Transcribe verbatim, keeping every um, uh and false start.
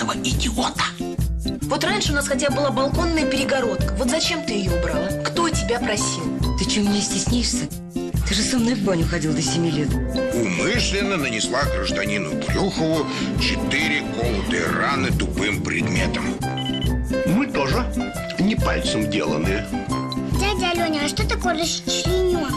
этого идиота. Вот раньше у нас хотя бы была балконная перегородка. Вот зачем ты ее убрала? Кто тебя просил? Ты что, меня стеснишься? Ты же со мной в баню ходил до семи лет. Умышленно нанесла гражданину Брюхову четыре колотые раны тупым предметом. Мы тоже не пальцем деланные. Дядя Аленя, а что такое расчлененка?